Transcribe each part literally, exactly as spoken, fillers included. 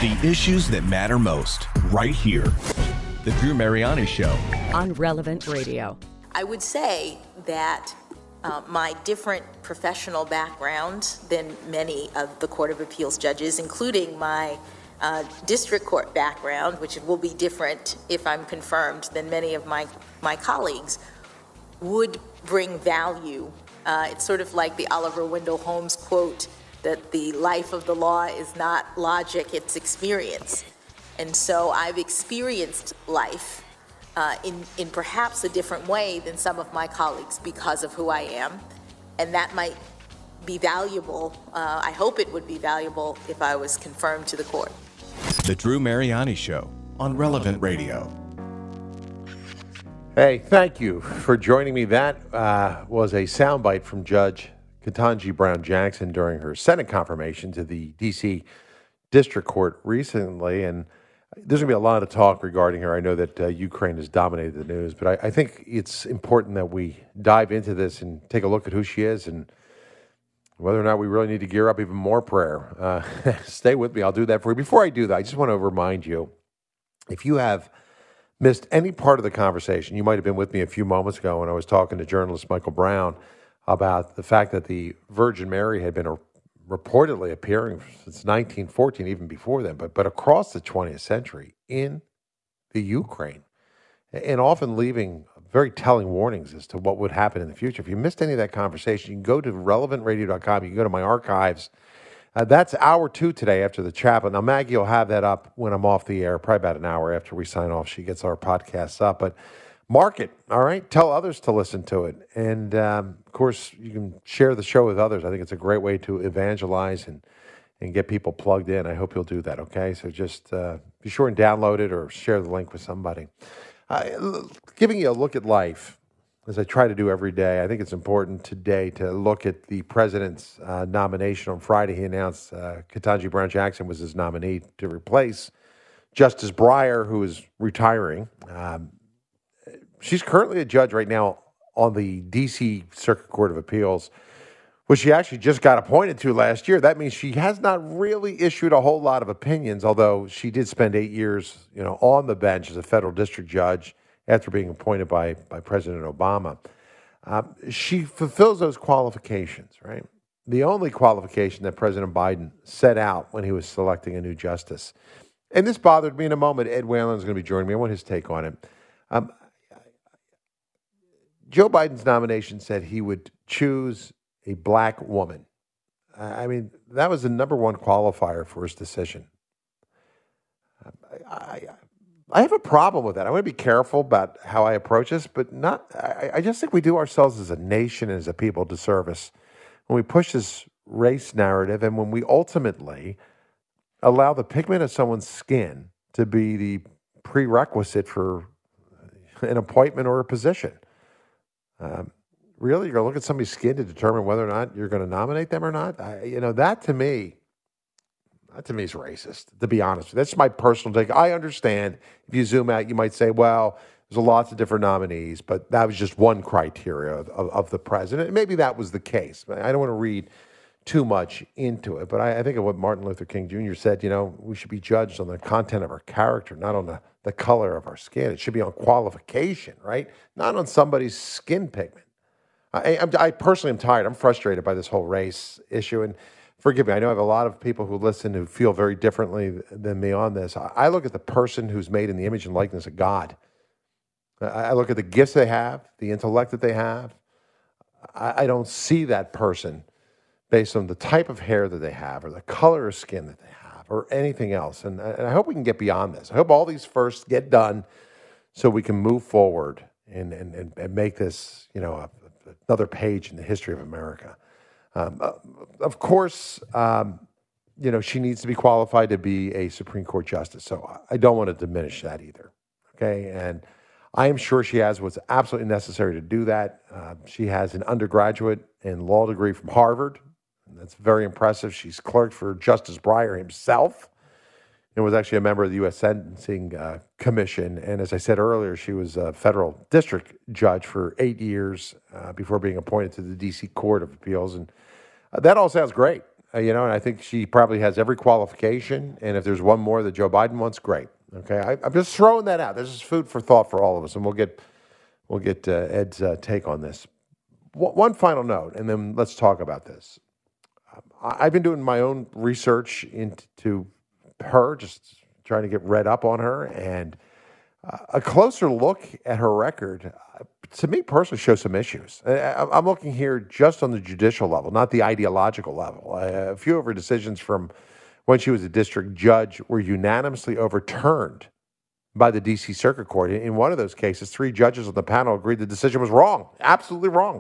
The issues that matter most, right here. The Drew Mariani Show. On Relevant Radio. I would say that uh, my different professional background than many of the Court of Appeals judges, including my uh, district court background, which will be different if I'm confirmed than many of my, my colleagues, would bring value. Uh, it's sort of like the Oliver Wendell Holmes quote that the life of the law is not logic, it's experience. And so I've experienced life uh, in, in perhaps a different way than some of my colleagues because of who I am. And that might be valuable. Uh, I hope it would be valuable if I was confirmed to the court. The Drew Mariani Show on Relevant Radio. Hey, thank you for joining me. That uh, was a soundbite from Judge Ketanji Brown Jackson during her Senate confirmation to the D C District Court recently. And there's going to be a lot of talk regarding her. I know that uh, Ukraine has dominated the news, but I, I think it's important that we dive into this and take a look at who she is and whether or not we really need to gear up even more prayer. Uh, stay with me. I'll do that for you. Before I do that, I just want to remind you, if you have missed any part of the conversation, you might have been with me a few moments ago when I was talking to journalist Michael Brown about the fact that the Virgin Mary had been a, reportedly appearing since nineteen fourteen, even before then, but, but across the twentieth century in the Ukraine, and often leaving very telling warnings as to what would happen in the future. If you missed any of that conversation, you can go to relevant radio dot com. You can go to my archives. Uh, that's hour two today after the chapel. Now, Maggie will have that up when I'm off the air, probably about an hour after we sign off. She gets our podcasts up. But mark it, all right? Tell others to listen to it. And, um, of course, you can share the show with others. I think it's a great way to evangelize and, and get people plugged in. I hope you'll do that, okay? So just uh, be sure and download it or share the link with somebody. Uh, giving you a look at life, as I try to do every day, I think it's important today to look at the president's uh, nomination. On Friday, he announced uh, Ketanji Brown Jackson was his nominee to replace Justice Breyer, who is retiring. Um, she's currently a judge right now on the D C Circuit Court of Appeals, which she actually just got appointed to last year. That means she has not really issued a whole lot of opinions, although she did spend eight years, you know, on the bench as a federal district judge after being appointed by, by President Obama. Uh, she fulfills those qualifications, right? The only qualification that President Biden set out when he was selecting a new justice. And this bothered me in a moment. Ed Whalen is going to be joining me. I want his take on it. Um, Joe Biden's nomination said he would choose a black woman. I mean, that was the number one qualifier for his decision. I, I, I have a problem with that. I want to be careful about how I approach this, but not. I, I just think we do ourselves as a nation and as a people a disservice when we push this race narrative and when we ultimately allow the pigment of someone's skin to be the prerequisite for an appointment or a position. Um, really, you're going to look at somebody's skin to determine whether or not you're going to nominate them or not? I, you know, that to me, that to me is racist, to be honest. That's my personal take. I understand if you zoom out, you might say, well, there's lots of different nominees, but that was just one criteria of, of, of the president. And maybe that was the case. I don't want to read too much into it, but I, I think of what Martin Luther King Junior said, you know, we should be judged on the content of our character, not on the, the color of our skin. It should be on qualification, right? Not on somebody's skin pigment. I, I, I personally am tired. I'm frustrated by this whole race issue. And forgive me, I know I have a lot of people who listen who feel very differently than me on this. I, I look at the person who's made in the image and likeness of God. I, I look at the gifts they have, the intellect that they have. I, I don't see that person based on the type of hair that they have or the color of skin that they have or anything else. And, and I hope we can get beyond this. I hope all these first get done so we can move forward and, and, and, and make this, you know, a, another page in the history of America. Um, uh, of course, um, you know, she needs to be qualified to be a Supreme Court justice. So I don't want to diminish that either. Okay. And I am sure she has what's absolutely necessary to do that. Uh, she has an undergraduate and law degree from Harvard. And that's very impressive. She's clerked for Justice Breyer himself and was actually a member of the U S Sentencing uh, Commission. And as I said earlier, she was a federal district judge for eight years uh, before being appointed to the D C Court of Appeals. And uh, that all sounds great. Uh, you know, and I think she probably has every qualification. And if there's one more that Joe Biden wants, great. Okay, I, I'm just throwing that out. This is food for thought for all of us, and we'll get we'll get uh, Ed's uh, take on this. W- one final note, and then let's talk about this. Um, I- I've been doing my own research into her, just trying to get read up on her, and uh, a closer look at her record, uh, to me personally, shows some issues. I- I'm looking here just on the judicial level, not the ideological level. Uh, a few of her decisions from when she was a district judge were unanimously overturned by the D C Circuit Court. In one of those cases, three judges on the panel agreed the decision was wrong, absolutely wrong.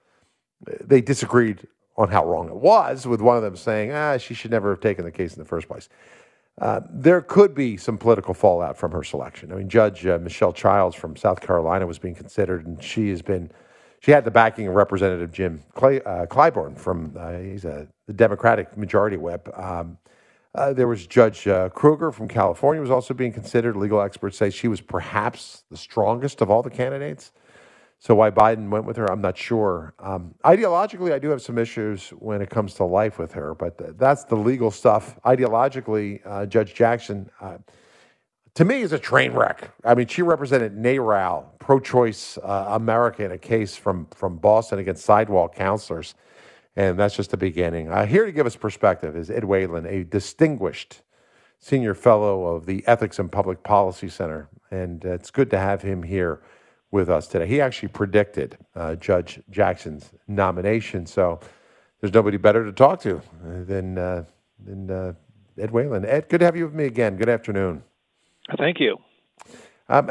They disagreed on how wrong it was, with one of them saying, ah, she should never have taken the case in the first place. Uh, there could be some political fallout from her selection. I mean, Judge uh, Michelle Childs from South Carolina was being considered, and she has been, she had the backing of Representative Jim Clay, uh, Clyburn from, uh, he's a the Democratic majority whip. Um, uh, there was Judge uh, Kruger from California was also being considered. Legal experts say she was perhaps the strongest of all the candidates. So why Biden went with her, I'm not sure. Um, ideologically, I do have some issues when it comes to life with her, but th- that's the legal stuff. Ideologically, uh, Judge Jackson, uh, to me, is a train wreck. I mean, she represented NARAL, pro-choice uh, America, in a case from, from Boston against sidewalk counselors, and that's just the beginning. Uh, here to give us perspective is Ed Whalen, a distinguished senior fellow of the Ethics and Public Policy Center, and uh, it's good to have him here with us today. He actually predicted uh, Judge Jackson's nomination, so there's nobody better to talk to than uh, than uh, Ed Whalen. Ed, good to have you with me again. Good afternoon. Thank you. Um,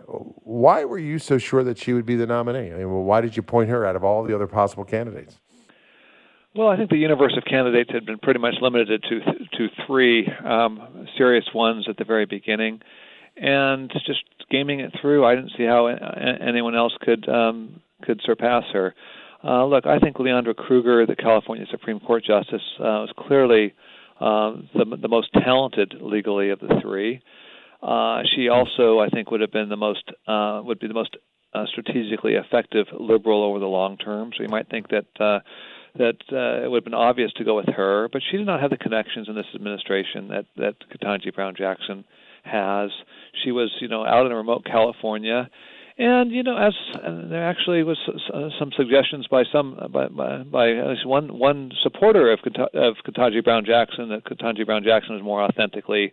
why were you so sure that she would be the nominee? I mean, well, why did you point her out of all the other possible candidates? Well, I think the universe of candidates had been pretty much limited to to three um, serious ones at the very beginning, and just gaming it through, I didn't see how anyone else could um, could surpass her. Uh, look, I think Leandra Kruger, the California Supreme Court Justice, uh, was clearly uh, the, the most talented legally of the three. Uh, she also, I think, would have been the most uh, would be the most uh, strategically effective liberal over the long term. So you might think that uh, that uh, it would have been obvious to go with her, but she did not have the connections in this administration that that Ketanji Brown Jackson has. She was, you know, out in remote California, and you know, as uh, there actually was uh, some suggestions by some by by, by at least one one supporter of of Ketanji Brown Jackson that Ketanji Brown Jackson is more authentically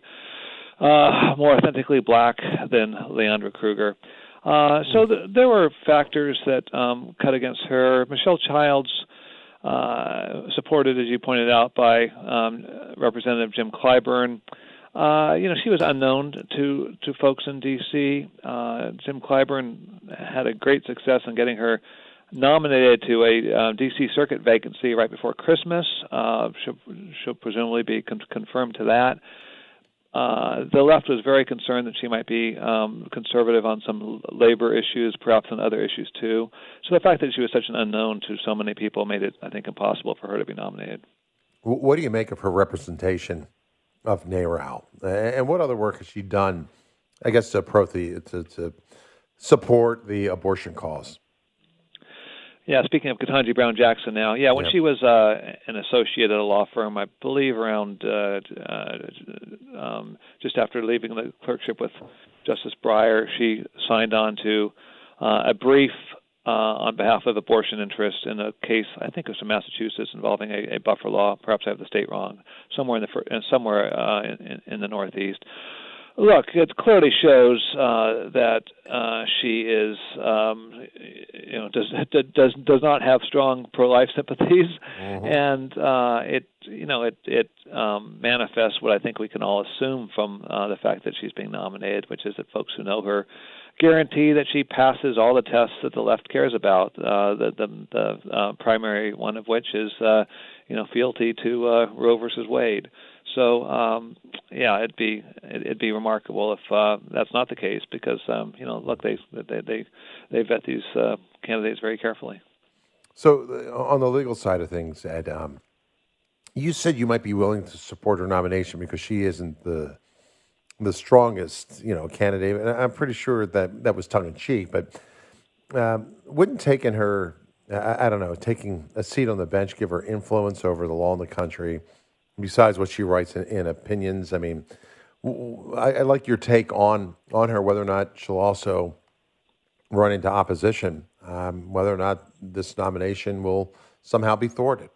uh, more authentically black than Leandra Kruger. Uh, so th- there were factors that um, cut against her. Michelle Childs, uh, supported, as you pointed out, by um, Representative Jim Clyburn. Uh, you know, she was unknown to, to folks in D C. Uh, Jim Clyburn had a great success in getting her nominated to a uh, D C Circuit vacancy right before Christmas. Uh, she'll, she'll presumably be con- confirmed to that. Uh, the left was very concerned that she might be um, conservative on some labor issues, perhaps on other issues too. So the fact that she was such an unknown to so many people made it, I think, impossible for her to be nominated. What do you make of her representation of NARAL, and what other work has she done, I guess, to, pro the, to, to support the abortion cause? Yeah, speaking of Ketanji Brown Jackson now, yeah, when yep. she was uh, an associate at a law firm, I believe around uh, uh, um, just after leaving the clerkship with Justice Breyer, she signed on to uh, a brief Uh, on behalf of abortion interests in a case, I think it was in Massachusetts, involving a, a buffer law. Perhaps I have the state wrong. Somewhere in the somewhere uh, in, in the Northeast. Look, it clearly shows uh, that uh, she is, um, you know, does does does not have strong pro-life sympathies, mm-hmm. and uh, it, you know, it it um, manifests what I think we can all assume from uh, the fact that she's being nominated, which is that folks who know her guarantee that she passes all the tests that the left cares about. Uh, the the, the uh, primary one of which is, uh, you know, fealty to uh, Roe versus Wade. So, um, yeah, it'd be it'd be remarkable if uh, that's not the case, because um, you know, look, they they they they vet these uh, candidates very carefully. So, uh, on the legal side of things, Ed, um, you said you might be willing to support her nomination because she isn't the the strongest, you know, candidate, and I'm pretty sure that that was tongue in cheek. But um, wouldn't taking her I, I don't know, taking a seat on the bench give her influence over the law in the country, besides what she writes in, in opinions? I mean, I, I like your take on, on her, whether or not she'll also run into opposition, um, whether or not this nomination will somehow be thwarted.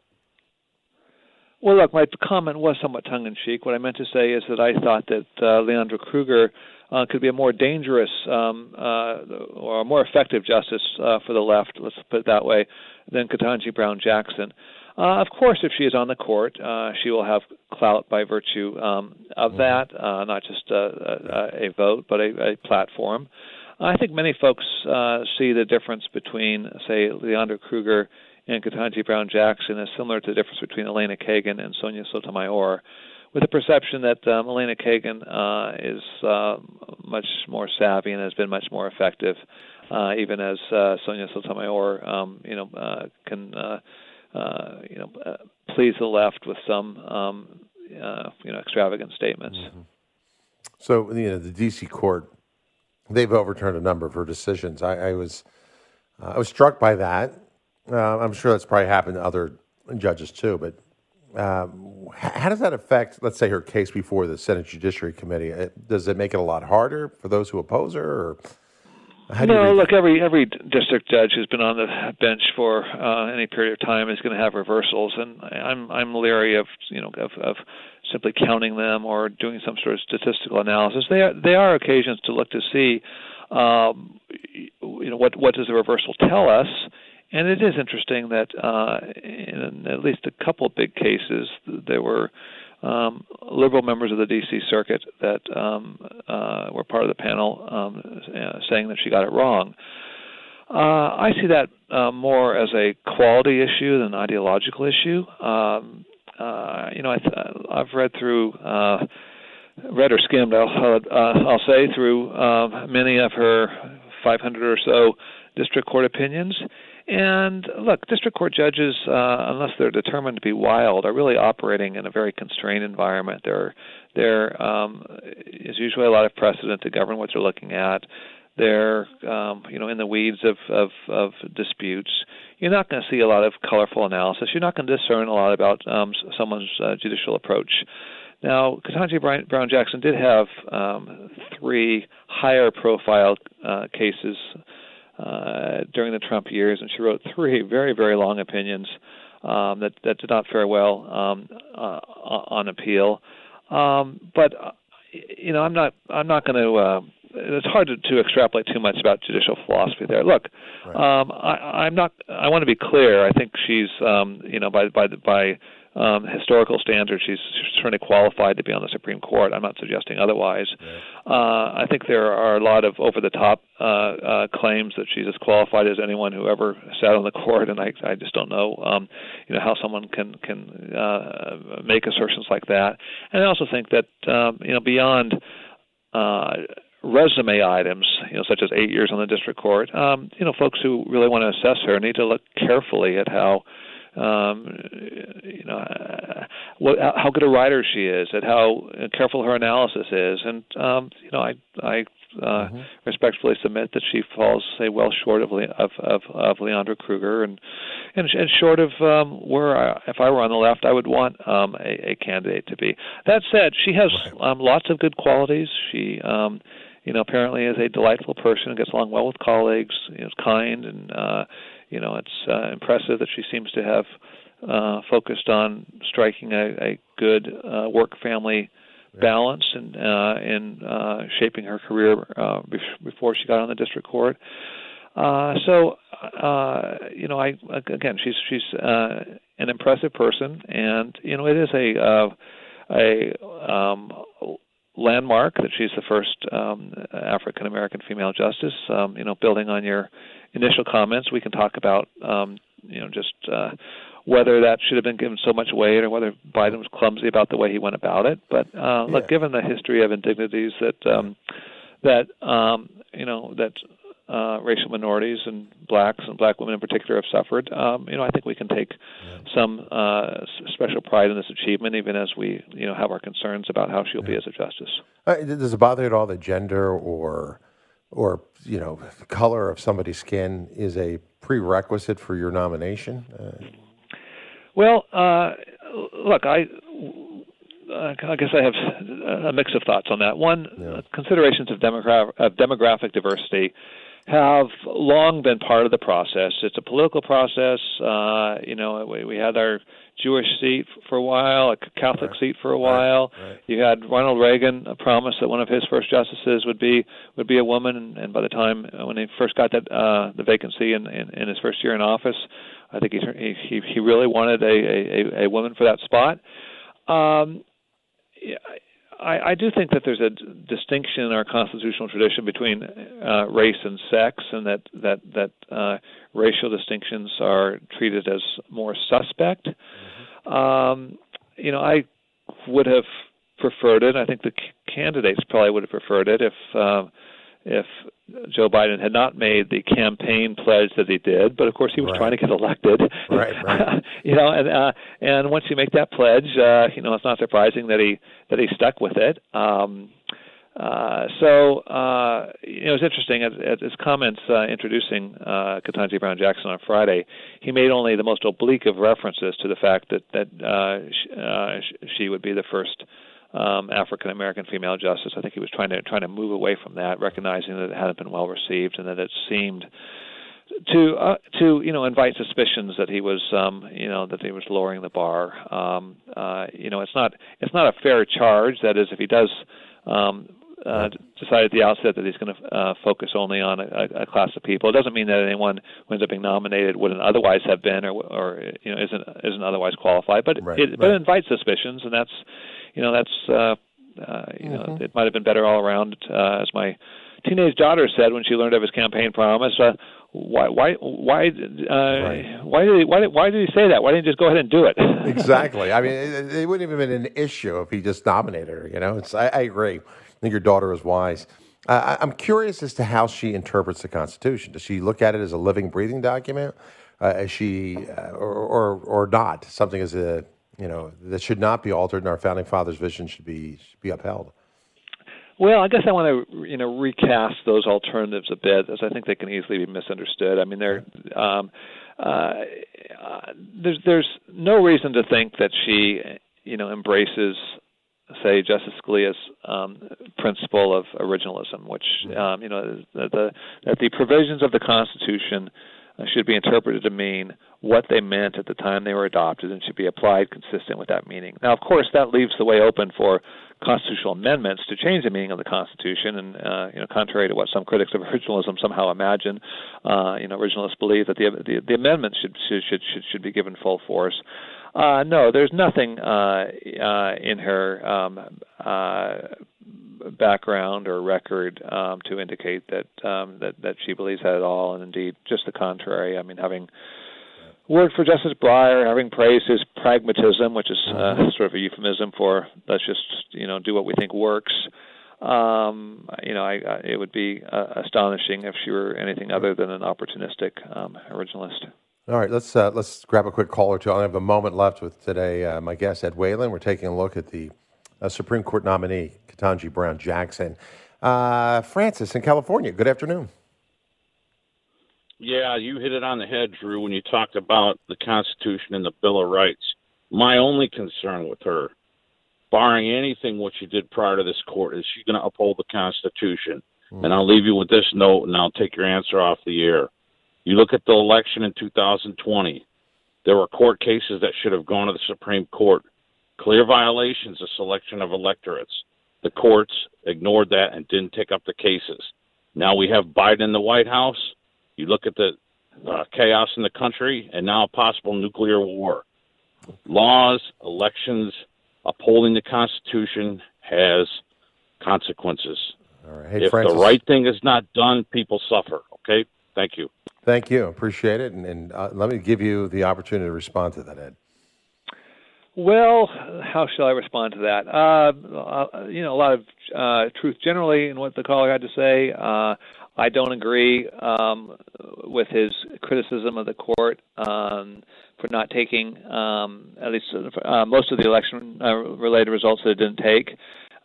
Well, look, my comment was somewhat tongue-in-cheek. What I meant to say is that I thought that uh, Leondra Kruger uh, could be a more dangerous um, uh, or a more effective justice uh, for the left, let's put it that way, than Ketanji Brown Jackson. Uh, of course, if she is on the court, uh, she will have clout by virtue um, of mm-hmm. that, uh, not just a, a, a vote, but a, a platform. I think many folks uh, see the difference between, say, Leondra Kruger and Ketanji Brown Jackson is similar to the difference between Elena Kagan and Sonia Sotomayor, with the perception that um, Elena Kagan uh, is uh, much more savvy and has been much more effective, uh, even as uh, Sonia Sotomayor, um, you know, uh, can uh, uh, you know uh, please the left with some um, uh, you know extravagant statements. Mm-hmm. So, you know, the D C court, they've overturned a number of her decisions. I, I was uh, I was struck by that. Uh, I'm sure that's probably happened to other judges too, but um, how does that affect, let's say, her case before the Senate Judiciary Committee? Does it make it a lot harder for those who oppose her? Or how do no, you look, every every district judge who's been on the bench for uh, any period of time is going to have reversals, and I'm I'm leery of you know of, of simply counting them or doing some sort of statistical analysis. They are they are occasions to look to see, um, you know, what what does the reversal tell us. And it is interesting that uh, in at least a couple of big cases, there were um, liberal members of the D C Circuit that um, uh, were part of the panel um, uh, saying that she got it wrong. Uh, I see that uh, more as a quality issue than an ideological issue. Um, uh, you know, I th- I've read through, uh, read or skimmed, I'll, uh, I'll say, through uh, many of her five hundred or so district court opinions. And look, district court judges, uh, unless they're determined to be wild, are really operating in a very constrained environment. There, there um, is usually a lot of precedent to govern what they're looking at. They're, um, you know, in the weeds of, of, of disputes. You're not going to see a lot of colorful analysis. You're not going to discern a lot about um, someone's uh, judicial approach. Now, Ketanji Brown Jackson did have um, three higher-profile uh, cases Uh, during the Trump years, and she wrote three very, very long opinions um, that that did not fare well um, uh, on appeal. Um, but uh, you know, I'm not I'm not going to. Uh, it's hard to, to extrapolate too much about judicial philosophy there. Look, right. um, I, I'm not. I want to be clear. I think she's um, you know by by by. Um, historical standards, she's, she's certainly qualified to be on the Supreme Court. I'm not suggesting otherwise. Yeah. Uh, I think there are a lot of over-the-top uh, uh, claims that she's as qualified as anyone who ever sat on the court, and I, I just don't know, um, you know, how someone can can uh, make assertions like that. And I also think that um, you know beyond uh, resume items, you know, such as eight years on the district court, um, you know, folks who really want to assess her need to look carefully at how. Um, you know, uh, what, how good a writer she is, at how careful her analysis is, and um, you know, I I uh, mm-hmm. respectfully submit that she falls, say, well short of of of, of Leondra Kruger, and and, and short of um, where I, if I were on the left, I would want um, a, a candidate to be. That said, she has um, lots of good qualities. She um, you know, apparently is a delightful person, gets along well with colleagues, you know, is kind, and uh, you know, it's uh, impressive that she seems to have uh, focused on striking a, a good uh, work-family yeah. balance and uh, in uh, shaping her career uh, before she got on the district court. Uh, so, uh, you know, I again, she's she's uh, an impressive person, and you know, it is a uh, a um, landmark that she's the first um, African American female justice. Um, you know, building on your initial comments, we can talk about um, you know just uh, whether that should have been given so much weight or whether Biden was clumsy about the way he went about it. But uh, yeah. look, given the history of indignities that um, that um, you know that uh, racial minorities and blacks and black women in particular have suffered, um, you know, I think we can take yeah. some uh, special pride in this achievement, even as we you know have our concerns about how she'll yeah. be as a justice. Uh, does it bother you at all that gender or or, you know, the color of somebody's skin is a prerequisite for your nomination? Uh, well, uh, look, I, uh, I guess I have a mix of thoughts on that. One, yeah. considerations of, demogra- of demographic diversity have long been part of the process. It's a political process. Uh, you know, we, we had our Jewish seat for a while, a Catholic right. seat for a while. Right. Right. You had Ronald Reagan promise that one of his first justices would be would be a woman, and, and by the time uh, when he first got that uh, the vacancy in, in, in his first year in office, I think he he he really wanted a a, a woman for that spot. Um, yeah, I, I do think that there's a distinction in our constitutional tradition between uh, race and sex, and that that that uh, racial distinctions are treated as more suspect. Mm-hmm. Um, you know, I would have preferred it. I think the c- candidates probably would have preferred it if uh, if Joe Biden had not made the campaign pledge that he did. But of course, he was right. trying to get elected. Right, right. you know, and uh, and once you make that pledge, uh, you know, it's not surprising that he that he stuck with it. Um, uh, so uh, you know, it was interesting at, at his comments uh, introducing uh, Ketanji Brown Jackson on Friday. He made only the most oblique of references to the fact that that uh, sh- uh, she would be the first Um, African American female justice. I think he was trying to trying to move away from that, recognizing that it hadn't been well received and that it seemed to uh, to you know invite suspicions that he was um, you know that he was lowering the bar. Um, uh, you know, it's not it's not a fair charge. That is, if he does um, uh, decide at the outset that he's going to uh, focus only on a, a class of people, it doesn't mean that anyone who ends up being nominated wouldn't otherwise have been or or you know isn't isn't otherwise qualified. But right, it right. but it invites suspicions, and that's You know, that's, uh, uh, you know, mm-hmm. it might have been better all around, uh, as my teenage daughter said when she learned of his campaign promise. Uh, why, why, why, uh, right. why did he, why did, why did he say that? Why didn't he just go ahead and do it? Exactly. I mean, it, it wouldn't have been an issue if he just nominated her. You know, it's. I, I agree. I think your daughter is wise. Uh, I'm curious as to how she interprets the Constitution. Does she look at it as a living, breathing document? Uh, is she, uh, or, or or not? Something as a you know, that should not be altered, and our founding fathers' vision should be should be upheld. Well, I guess I want to, you know, recast those alternatives a bit, as I think they can easily be misunderstood. I mean, they're, um, uh, uh, there's there's no reason to think that she, you know, embraces, say, Justice Scalia's um, principle of originalism, which, um, you know, the, the, that the provisions of the Constitution should be interpreted to mean what they meant at the time they were adopted and should be applied consistent with that meaning. Now, of course, that leaves the way open for constitutional amendments to change the meaning of the Constitution, and uh, you know, contrary to what some critics of originalism somehow imagine, uh, you know, originalists believe that the the, the amendments should should should should be given full force. Uh, no, there's nothing uh, uh, in her um, uh, background or record um, to indicate that, um, that that she believes that at all, and indeed, just the contrary. I mean, having worked for Justice Breyer, having praised his pragmatism, which is uh, sort of a euphemism for let's just you know do what we think works. Um, you know, I, I, it would be uh, astonishing if she were anything other than an opportunistic um, originalist. All right, let's uh, let's grab a quick call or two. I have a moment left with today. Uh, my guest, Ed Whalen. We're taking a look at the uh, Supreme Court nominee, Ketanji Brown Jackson. Uh, Francis in California, good afternoon. Yeah, you hit it on the head, Drew, when you talked about the Constitution and the Bill of Rights. My only concern with her, barring anything what she did prior to this court, is she going to uphold the Constitution? Mm. And I'll leave you with this note, and I'll take your answer off the air. You look at the election in two thousand twenty, there were court cases that should have gone to the Supreme Court. Clear violations of selection of electorates. The courts ignored that and didn't take up the cases. Now we have Biden in the White House. You look at the uh, chaos in the country, and now a possible nuclear war. Laws, elections, upholding the Constitution has consequences. All right. Hey, if Francis, the right thing is not done, people suffer. Okay? Thank you. Thank you. Appreciate it. And, and uh, let me give you the opportunity to respond to that, Ed. Well, how shall I respond to that? Uh, uh, you know, a lot of uh, truth generally in what the caller had to say. Uh, I don't agree um, with his criticism of the court um, for not taking um, at least uh, most of the election-related results that it didn't take.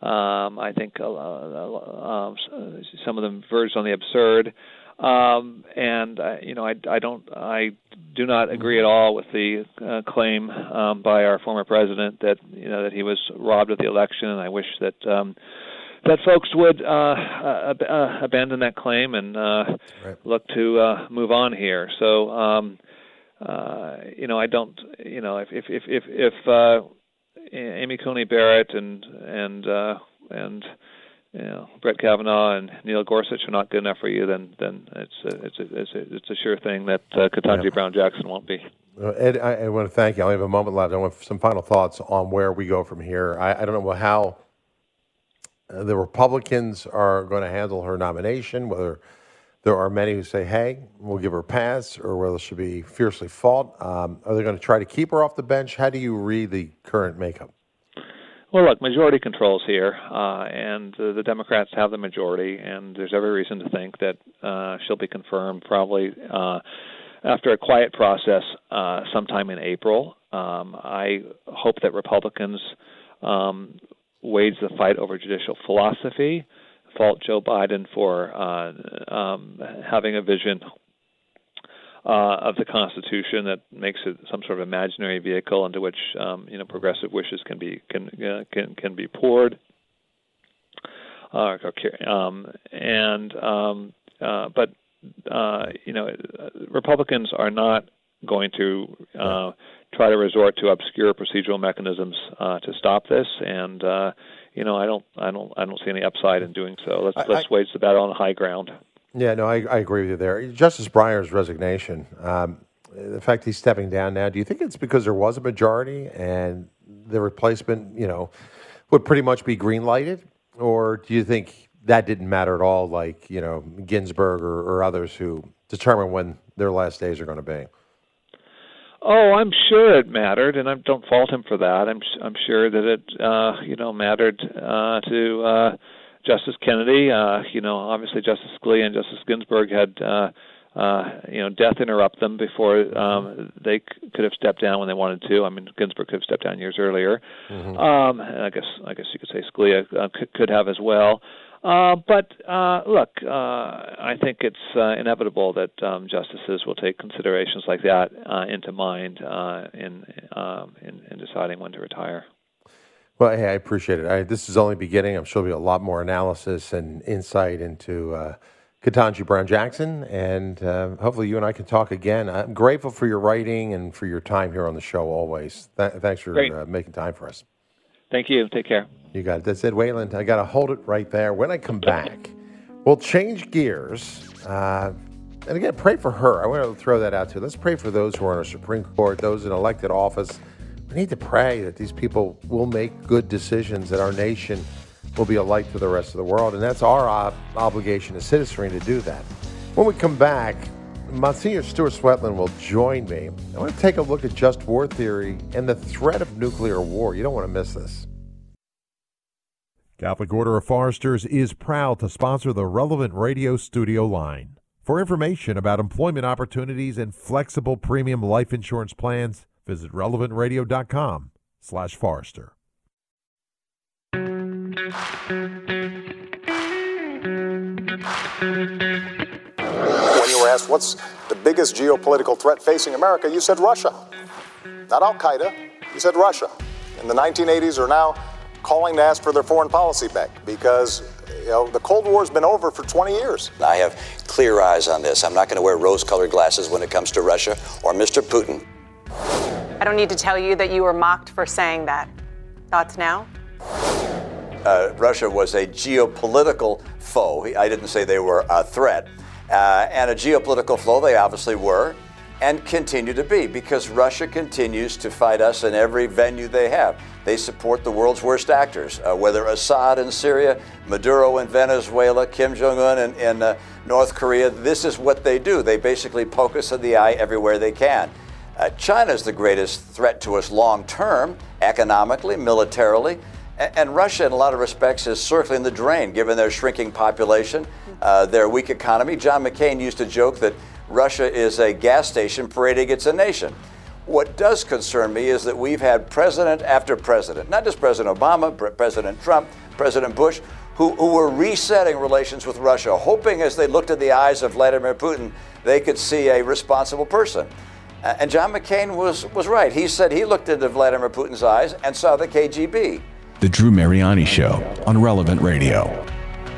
Um, I think uh, uh, some of them verge on the absurd. Um, and uh, you know, I, I don't, I do not agree at all with the uh, claim um, by our former president that you know that he was robbed of the election. And I wish that um, that folks would uh, uh, uh, abandon that claim and uh, right. look to uh, move on here. So, um, uh, you know, I don't, you know, if if if if, if uh, Amy Coney Barrett and and uh, and you know, Brett Kavanaugh and Neil Gorsuch are not good enough for you, then then it's a, it's a, it's a, it's a sure thing that uh, Ketanji yeah. Brown Jackson won't be. Uh, Ed, I, I want to thank you. I only have a moment left. I want some final thoughts on where we go from here. I, I don't know how uh, the Republicans are going to handle her nomination, whether there are many who say, hey, we'll give her a pass, or whether she'll be fiercely fought. Um, are they going to try to keep her off the bench? How do you read the current makeup? Well, look, majority controls here, uh, and uh, the Democrats have the majority, and there's every reason to think that uh, she'll be confirmed probably uh, after a quiet process uh, sometime in April. Um, I hope that Republicans um, wage the fight over judicial philosophy, fault Joe Biden for uh, um, having a vision Uh, of the Constitution that makes it some sort of imaginary vehicle into which um, you know progressive wishes can be can uh, can can be poured. Uh, um, and um, uh, but uh, you know Republicans are not going to uh, try to resort to obscure procedural mechanisms uh, to stop this. And uh, you know I don't I don't I don't see any upside in doing so. Let's I, let's I, wage the battle on the high ground. Yeah, no, I, I agree with you there. Justice Breyer's resignation, um, the fact he's stepping down now, do you think it's because there was a majority and the replacement, you know, would pretty much be green-lighted? Or do you think that didn't matter at all, like, you know, Ginsburg or, or others who determine when their last days are going to be? Oh, I'm sure it mattered, and I don't fault him for that. I'm I'm sure that it, uh, you know, mattered uh, to uh, Justice Kennedy. Uh, you know, obviously Justice Scalia and Justice Ginsburg had, uh, uh, you know, death interrupt them before um, they c- could have stepped down when they wanted to. I mean, Ginsburg could have stepped down years earlier. Mm-hmm. Um, and I guess I guess you could say Scalia uh, could, could have as well. Uh, but uh, look, uh, I think it's uh, inevitable that um, justices will take considerations like that uh, into mind uh, in, um, in in deciding when to retire. Well, hey, I appreciate it. I, this is only beginning. I'm sure there'll be a lot more analysis and insight into uh, Ketanji Brown Jackson, and uh, hopefully you and I can talk again. I'm grateful for your writing and for your time here on the show always. Th- thanks for uh, making time for us. Thank you. Take care. You got it. That's Ed Wayland. I got to hold it right there. When I come back, we'll change gears. Uh, and again, pray for her. I want to throw that out too. Let's pray for those who are on our Supreme Court, those in elected office. We need to pray that these people will make good decisions, that our nation will be a light to the rest of the world. And that's our ob- obligation as citizenry to do that. When we come back, Monsignor Stuart Swetland will join me. I want to take a look at just war theory and the threat of nuclear war. You don't want to miss this. Catholic Order of Foresters is proud to sponsor the Relevant Radio studio line. For information about employment opportunities and flexible premium life insurance plans, visit relevant radio dot com slash Forrester. When you were asked what's the biggest geopolitical threat facing America, you said Russia. Not Al-Qaeda, you said Russia. In the nineteen eighties are now calling to ask for their foreign policy back because you know, the Cold War's been over for twenty years. I have clear eyes on this. I'm not going to wear rose-colored glasses when it comes to Russia or Mister Putin. I don't need to tell you that you were mocked for saying that. Thoughts now? Uh, Russia was a geopolitical foe. I didn't say they were a threat. Uh, and a geopolitical foe they obviously were and continue to be because Russia continues to fight us in every venue they have. They support the world's worst actors, uh, whether Assad in Syria, Maduro in Venezuela, Kim Jong-un in, in uh, North Korea. This is what they do. They basically poke us in the eye everywhere they can. Uh, China is the greatest threat to us long-term, economically, militarily, and, and Russia, in a lot of respects, is circling the drain, given their shrinking population, uh, their weak economy. John McCain used to joke that Russia is a gas station parading it's a nation. What does concern me is that we've had president after president, not just President Obama, President Trump, President Bush, who, who were resetting relations with Russia, hoping as they looked in the eyes of Vladimir Putin, they could see a responsible person. Uh, and John McCain was, was right. He said he looked into Vladimir Putin's eyes and saw the K G B. The Drew Mariani Show on Relevant Radio.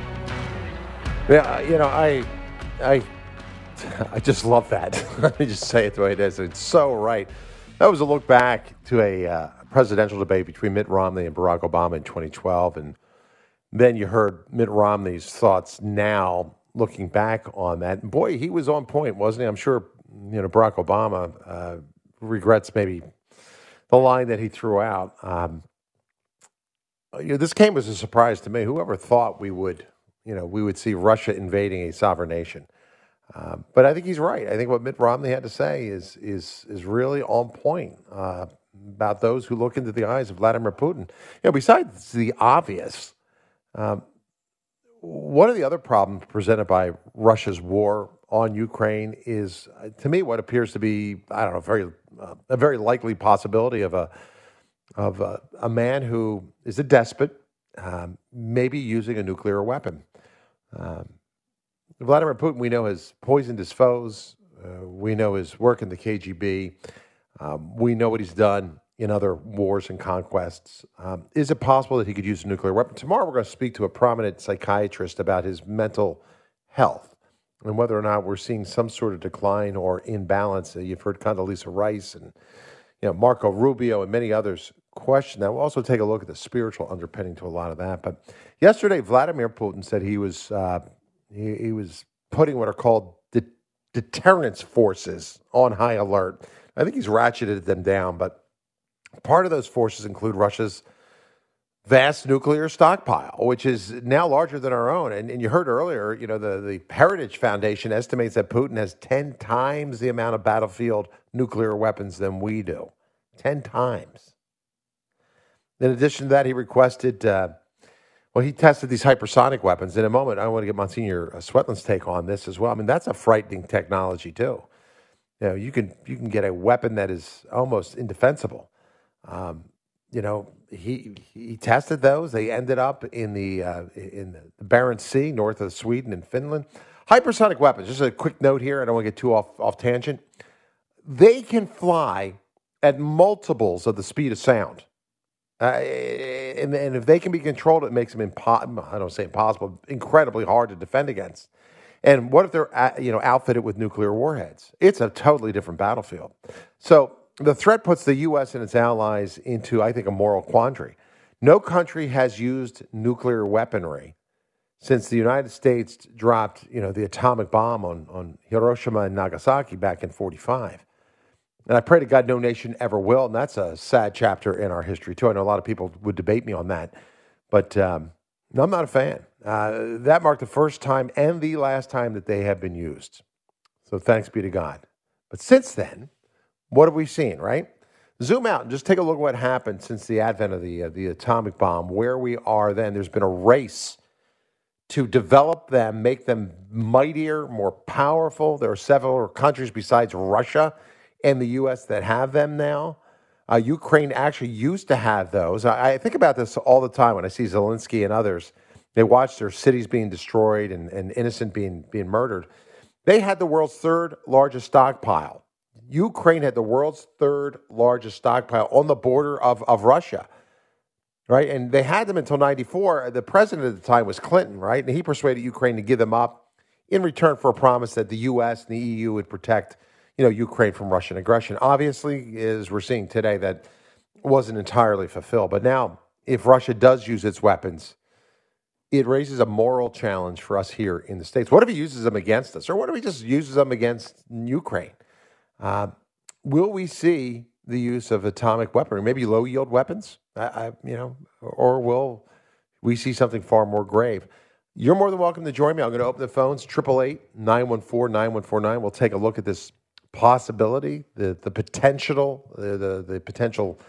Yeah, you know, I, I, I just love that. Let me just say it the way it is. It's so right. That was a look back to a uh, presidential debate between Mitt Romney and Barack Obama in twenty twelve, and then you heard Mitt Romney's thoughts now, looking back on that. And boy, he was on point, wasn't he? I'm sure, you know, Barack Obama uh, regrets maybe the line that he threw out. Um, you know, this came as a surprise to me. Whoever thought we would, you know, we would see Russia invading a sovereign nation? Uh, but I think he's right. I think what Mitt Romney had to say is is is really on point uh, about those who look into the eyes of Vladimir Putin. You know, besides the obvious, um, one of the other problems presented by Russia's war on Ukraine is, uh, to me, what appears to be, I don't know, very uh, a very likely possibility of a of a, a man who is a despot, um, maybe using a nuclear weapon. Um, Vladimir Putin, we know, has poisoned his foes. Uh, we know his work in the K G B. Um, we know what he's done in other wars and conquests. Um, is it possible that he could use a nuclear weapon? Tomorrow we're going to speak to a prominent psychiatrist about his mental health and whether or not we're seeing some sort of decline or imbalance. Uh, you've heard Condoleezza Rice and you know Marco Rubio and many others question that. We'll also take a look at the spiritual underpinning to a lot of that. But yesterday, Vladimir Putin said he was... Uh, He, he was putting what are called de- deterrence forces on high alert. I think he's ratcheted them down, but part of those forces include Russia's vast nuclear stockpile, which is now larger than our own. And, and you heard earlier, you know, the, the Heritage Foundation estimates that Putin has ten times the amount of battlefield nuclear weapons than we do. ten times. In addition to that, he requested... Uh, Well, he tested these hypersonic weapons. In a moment, I want to get Monsignor Swetlin's take on this as well. I mean, that's a frightening technology too. You know, you can you can get a weapon that is almost indefensible. Um, you know, he he tested those. They ended up in the uh, in the Barents Sea, north of Sweden and Finland. Hypersonic weapons. Just a quick note here. I don't want to get too off off tangent. They can fly at multiples of the speed of sound. Uh, and, and if they can be controlled, it makes them impossible. I don't say impossible, incredibly hard to defend against. And what if they're uh, you know outfitted with nuclear warheads? It's a totally different battlefield. So the threat puts the U S and its allies into, I think, a moral quandary. No country has used nuclear weaponry since the United States dropped you know the atomic bomb on, on Hiroshima and Nagasaki back in forty-five. And I pray to God no nation ever will, and that's a sad chapter in our history, too. I know a lot of people would debate me on that, but um, I'm not a fan. Uh, that marked the first time and the last time that they have been used. So thanks be to God. But since then, what have we seen, right? Zoom out and just take a look at what happened since the advent of the, uh, the atomic bomb, where we are then. There's been a race to develop them, make them mightier, more powerful. There are several countries besides Russia and the U S that have them now. Uh, Ukraine actually used to have those. I, I think about this all the time when I see Zelensky and others. They watch their cities being destroyed and, and innocent being, being murdered. They had the world's third largest stockpile. Ukraine had the world's third largest stockpile on the border of, of Russia, right? And they had them until ninety-four. The president at the time was Clinton, right? And he persuaded Ukraine to give them up in return for a promise that the U S and the E U would protect you know, Ukraine from Russian aggression. Obviously, as we're seeing today, that wasn't entirely fulfilled. But now, if Russia does use its weapons, it raises a moral challenge for us here in the States. What if he uses them against us? Or what if he just uses them against Ukraine? Uh, will we see the use of atomic weaponry, maybe low-yield weapons? I, I, you know, or will we see something far more grave? You're more than welcome to join me. I'm going to open the phones, eight eight eight, nine one four, nine one four nine. We'll take a look at this possibility, the the potential, the, the the potential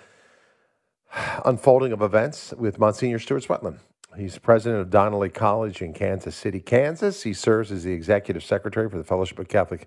unfolding of events with Monsignor Stuart Swetland. He's president of Donnelly College in Kansas City, Kansas. He serves as the executive secretary for the Fellowship of Catholic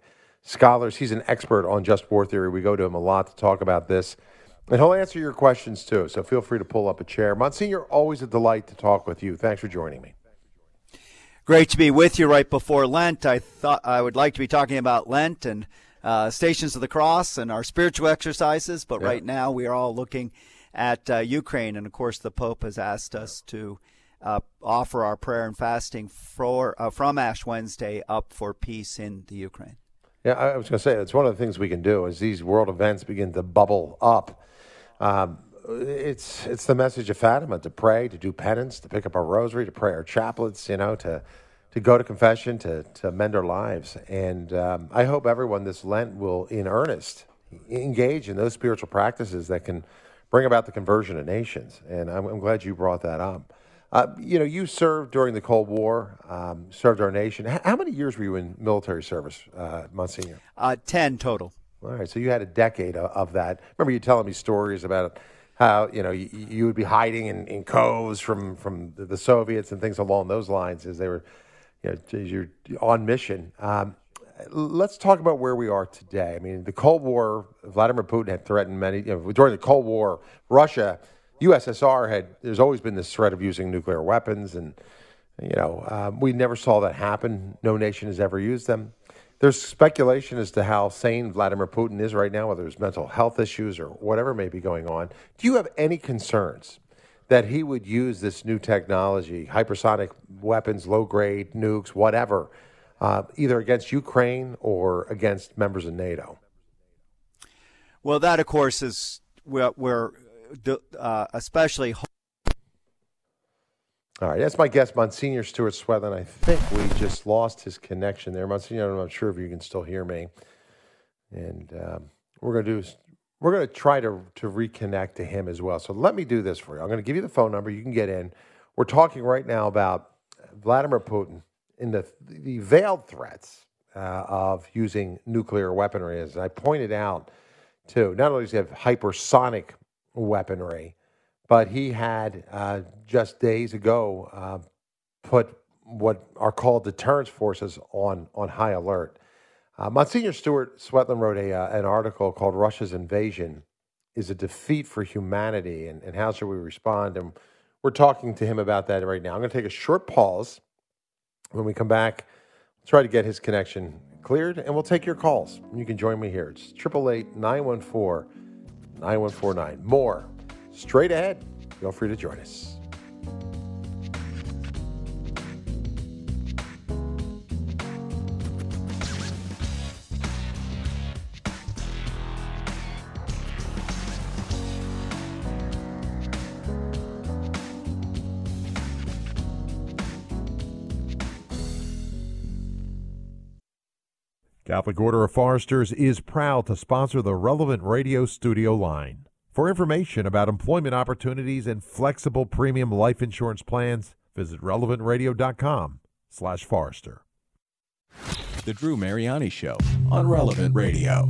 scholars. He's an expert on just war theory. We go to him a lot to talk about this. And he'll answer your questions, too, so feel free to pull up a chair. Monsignor, always a delight to talk with you. Thanks for joining me. Great to be with you right before Lent. I thought I would like to be talking about Lent and uh, Stations of the Cross and our spiritual exercises, but yeah. right now we are all looking at uh, Ukraine, and of course the Pope has asked us to uh, offer our prayer and fasting for uh, from Ash Wednesday up for peace in the Ukraine. Yeah, I was going to say, it's one of the things we can do as these world events begin to bubble up. Um, it's it's the message of Fatima, to pray, to do penance, to pick up our rosary, to pray our chaplets, you know, to to go to confession, to, to mend our lives. And um, I hope everyone this Lent will, in earnest, engage in those spiritual practices that can bring about the conversion of nations. And I'm, I'm glad you brought that up. Uh, you know, you served during the Cold War, um, served our nation. H- how many years were you in military service, uh, Monsignor? Uh, ten total. All right, so you had a decade of, of that. Remember you telling me stories about how, you know, you, you would be hiding in, in coves from, from the, the Soviets and things along those lines as they were, you know, you're on mission. Um, let's talk about where we are today. I mean, the Cold War, Vladimir Putin had threatened many, you know, during the Cold War, Russia, U S S R had, there's always been this threat of using nuclear weapons. And, you know, um, we never saw that happen. No nation has ever used them. There's speculation as to how sane Vladimir Putin is right now, whether it's mental health issues or whatever may be going on. Do you have any concerns that he would use this new technology, hypersonic weapons, low-grade nukes, whatever, uh, either against Ukraine or against members of NATO? Well, that, of course, is where, where uh, especially... All right, that's my guest, Monsignor Stuart Swetland. I think we just lost his connection there. Monsignor, I'm not sure if you can still hear me. And um, we're going to do we're going to try to to reconnect to him as well. So let me do this for you. I'm going to give you the phone number. You can get in. We're talking right now about Vladimir Putin and the the veiled threats uh, of using nuclear weaponry. As I pointed out, too, not only does he have hypersonic weaponry, but he had uh, just days ago uh, put what are called deterrence forces on, on high alert. Uh, Monsignor Stuart Swetland wrote a, uh, an article called Russia's Invasion is a Defeat for Humanity, and, and how should we respond? And we're talking to him about that right now. I'm going to take a short pause. When we come back, we'll try to get his connection cleared, and we'll take your calls. You can join me here. It's eight eight eight, nine one four, nine one four nine. More straight ahead. Feel free to join us. Catholic Order of Foresters is proud to sponsor the Relevant Radio studio line. For information about employment opportunities and flexible premium life insurance plans, visit relevant radio dot com slash Forrester. The Drew Mariani Show on Relevant Radio.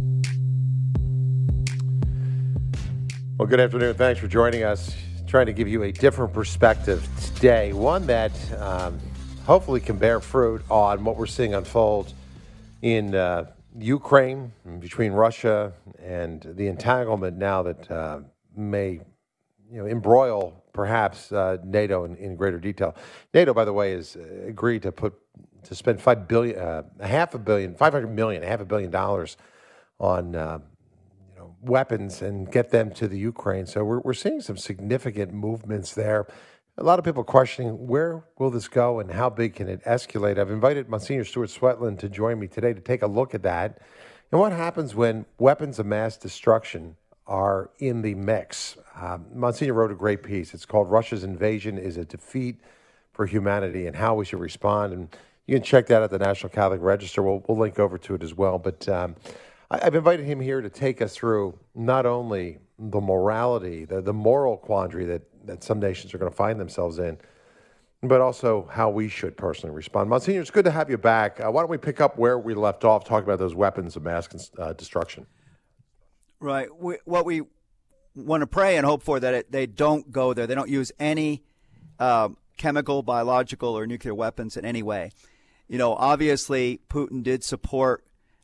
Well, good afternoon. Thanks for joining us. Trying to give you a different perspective today, one that um, hopefully can bear fruit on what we're seeing unfold in uh, Ukraine, between Russia and the entanglement now that uh, may, you know, embroil perhaps uh, NATO in, in greater detail. NATO, by the way, has agreed to put to spend five billion, uh, a half a billion, five hundred million, a half a billion dollars on uh, you know weapons and get them to the Ukraine. So we're we're seeing some significant movements there. A lot of people questioning where will this go and how big can it escalate. I've invited Monsignor Stuart Swetland to join me today to take a look at that and what happens when weapons of mass destruction are in the mix. Um, Monsignor wrote a great piece. It's called Russia's Invasion is a Defeat for Humanity and How We Should Respond. And you can check that at the National Catholic Register. We'll, we'll link over to it as well. But um, I, I've invited him here to take us through not only the morality, the, the moral quandary that that some nations are going to find themselves in, but also how we should personally respond. Monsignor, it's good to have you back. Uh, why don't we pick up where we left off, talking about those weapons of mass uh, destruction? Right. We, what we want to pray and hope for that it, they don't go there. They don't use any uh, chemical, biological, or nuclear weapons in any way. You know, obviously, Putin did support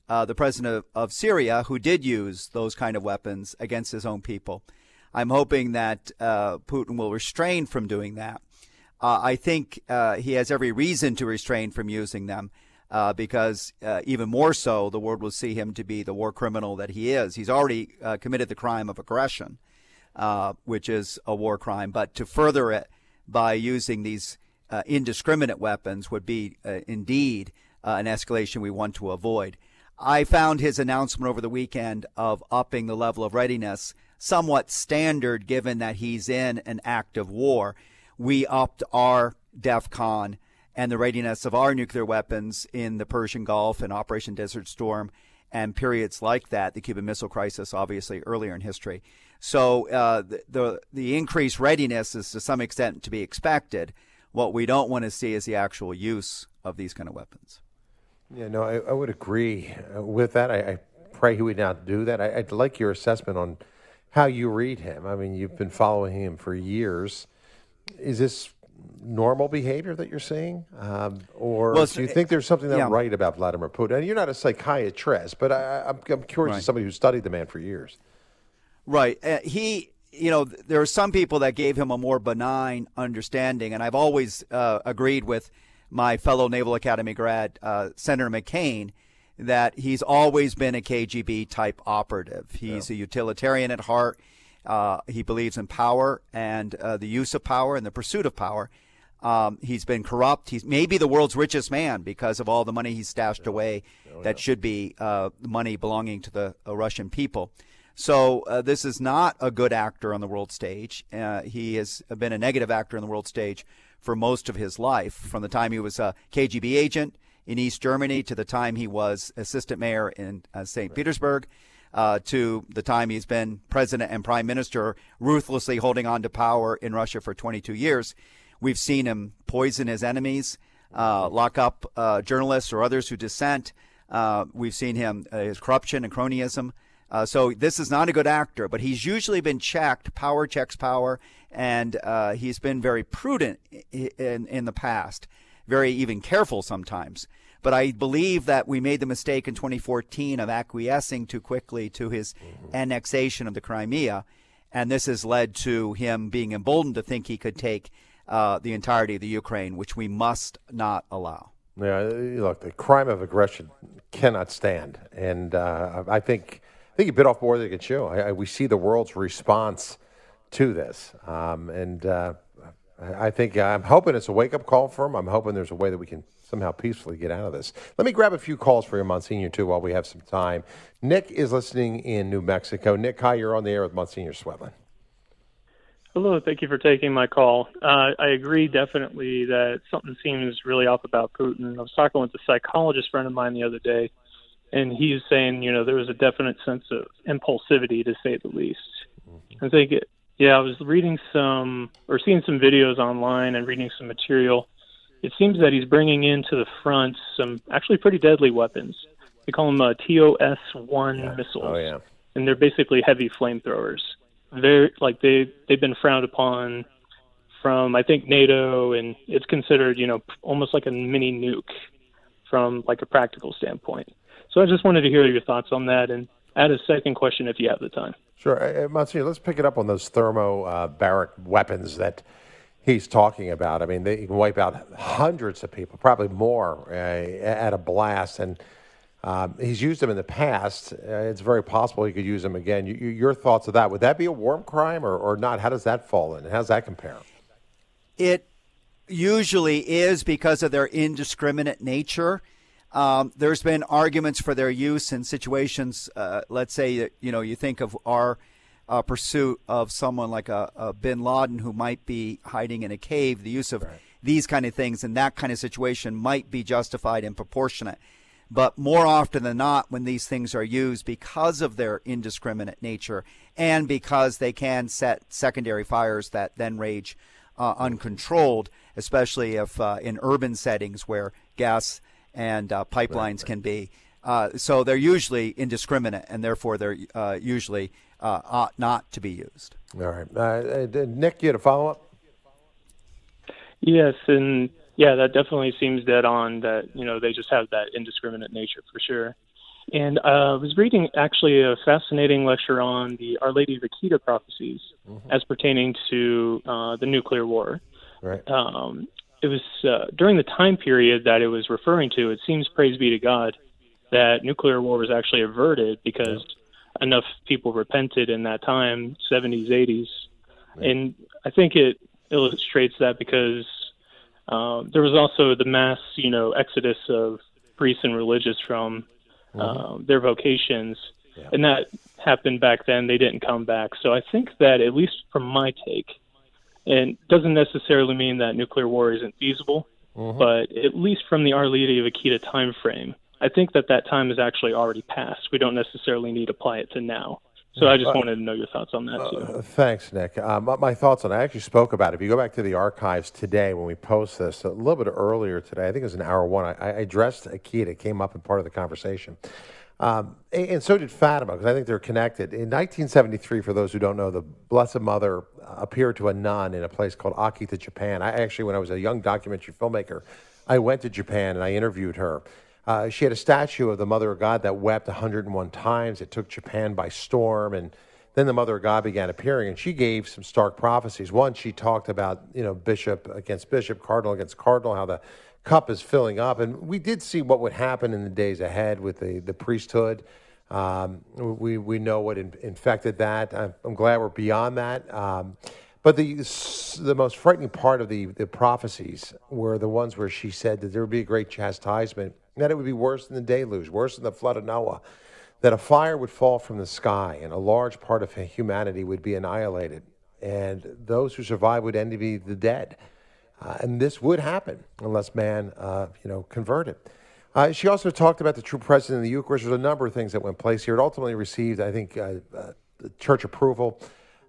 uh, the president of, of Syria, who did use those kind of weapons against his own people. I'm hoping that uh, Putin will refrain from doing that. Uh, I think uh, he has every reason to refrain from using them uh, because uh, even more so, the world will see him to be the war criminal that he is. He's already uh, committed the crime of aggression, uh, which is a war crime. But to further it by using these uh, indiscriminate weapons would be uh, indeed uh, an escalation we want to avoid. I found his announcement over the weekend of upping the level of readiness somewhat standard given that he's in an active war. We upped our DEFCON and the readiness of our nuclear weapons in the Persian Gulf and Operation Desert Storm and periods like that, the Cuban Missile Crisis, obviously earlier in history. So uh, the, the the increased readiness is to some extent to be expected. What we don't want to see is the actual use of these kind of weapons. Yeah, no, I, I would agree uh, with that. I, I pray he would not do that. I, I'd like your assessment on how you read him. I mean, you've been following him for years. Is this normal behavior that you're seeing? Um, or well, do you think there's something not yeah. right about Vladimir Putin? And you're not a psychiatrist, but I, I'm, I'm curious right. as somebody who studied the man for years. Right. Uh, he, you know, there are some people that gave him a more benign understanding, and I've always uh, agreed with my fellow Naval Academy grad, uh, Senator McCain, that he's always been a K G B-type operative. He's yeah. a utilitarian at heart. Uh, he believes in power and uh, the use of power and the pursuit of power. Um, he's been corrupt. He's maybe the world's richest man because of all the money he's stashed yeah. away oh, that yeah. should be uh, money belonging to the uh, Russian people. So uh, this is not a good actor on the world stage. Uh, he has been a negative actor on the world stage for most of his life, from the time he was a K G B agent in East Germany to the time he was assistant mayor in uh, Saint Right. Petersburg. Uh, to the time he's been president and prime minister, ruthlessly holding on to power in Russia for twenty-two years. We've seen him poison his enemies, uh, lock up uh, journalists or others who dissent. Uh, we've seen him, uh, his corruption and cronyism. Uh, so this is not a good actor, but he's usually been checked. Power checks power, and uh, he's been very prudent in, in the past, very even careful sometimes. But I believe that we made the mistake in twenty fourteen of acquiescing too quickly to his mm-hmm. annexation of the Crimea, and this has led to him being emboldened to think he could take uh, the entirety of the Ukraine, which we must not allow. Yeah, look, the crime of aggression cannot stand, and uh, I think I think he bit off more than he could chew. I, I, we see the world's response to this, um, and uh, I think I'm hoping it's a wake-up call for him. I'm hoping there's a way that we can somehow peacefully get out of this. Let me grab a few calls for you, Monsignor, too, while we have some time. Nick is listening in New Mexico. Nick, hi, you're on the air with Monsignor Swedlund. Hello, thank you for taking my call. Uh, I agree definitely that something seems really off about Putin. I was talking with a psychologist friend of mine the other day, and he was saying, you know, there was a definite sense of impulsivity, to say the least. Mm-hmm. I think, it, yeah, I was reading some, or seeing some videos online and reading some material. It seems that he's bringing into the front some actually pretty deadly weapons. They call them uh, T O S one yeah. missiles. Oh, yeah. And they're basically heavy flamethrowers. They're like they they've been frowned upon from I think NATO, and it's considered, you know, almost like a mini nuke from like a practical standpoint. So I just wanted to hear your thoughts on that and add a second question if you have the time. Sure, uh, Monsignor, let's pick it up on those thermobaric uh, weapons that he's talking about. I mean, they can wipe out hundreds of people, probably more, uh, at a blast. And um, he's used them in the past. Uh, it's very possible he could use them again. You, you, your thoughts of that? Would that be a war crime or, or not? How does that fall in? How does that compare? It usually is because of their indiscriminate nature. Um, there's been arguments for their use in situations, uh, let's say, that, you know, you think of our Uh, pursuit of someone like a, a bin Laden who might be hiding in a cave. The use of right. these kind of things in that kind of situation might be justified and proportionate. But more often than not, when these things are used because of their indiscriminate nature and because they can set secondary fires that then rage uh, uncontrolled, especially if uh, in urban settings where gas and uh, pipelines right, right. can be. Uh, so they're usually indiscriminate, and therefore they're uh, usually uh, ought not to be used. All right. Uh, Nick, you had a follow-up? Yes, and yeah, that definitely seems dead on that, you know, they just have that indiscriminate nature for sure. And uh, I was reading actually a fascinating lecture on the Our Lady of Akita prophecies mm-hmm. as pertaining to uh, the nuclear war. Right. Um, it was uh, during the time period that it was referring to, it seems, praise be to God, that nuclear war was actually averted because yeah. enough people repented in that time, seventies, eighties. Right. And I think it illustrates that because um, there was also the mass, you know, exodus of priests and religious from mm-hmm. uh, their vocations. Yeah. And that happened back then. They didn't come back. So I think that, at least from my take, and doesn't necessarily mean that nuclear war isn't feasible, mm-hmm. but at least from the Our Lady of Akita time frame, I think that that time is actually already passed. We don't necessarily need to apply it to now. So I just uh, wanted to know your thoughts on that, too. Uh, thanks, Nick. Uh, my, my thoughts on it, I actually spoke about it. If you go back to the archives today when we post this, a little bit earlier today, I think it was in hour one, I, I addressed Akita. It came up in part of the conversation. Um, and, and so did Fatima, because I think they're connected. In nineteen seventy-three, for those who don't know, the Blessed Mother appeared to a nun in a place called Akita, Japan. I actually, when I was a young documentary filmmaker, I went to Japan and I interviewed her. Uh, she had a statue of the Mother of God that wept one hundred and one times. It took Japan by storm, and then the Mother of God began appearing, and she gave some stark prophecies. One, she talked about, you know, bishop against bishop, cardinal against cardinal, how the cup is filling up. And we did see what would happen in the days ahead with the, the priesthood. Um, we, we know what in, infected that. I'm, I'm glad we're beyond that. Um, But the the most frightening part of the, the prophecies were the ones where she said that there would be a great chastisement, that it would be worse than the deluge, worse than the flood of Noah, that a fire would fall from the sky and a large part of humanity would be annihilated, and those who survive would envy the dead. Uh, and this would happen unless man, uh, you know, converted. Uh, she also talked about the true presence in the Eucharist. There's a number of things that went place here. It ultimately received, I think, uh, uh, church approval.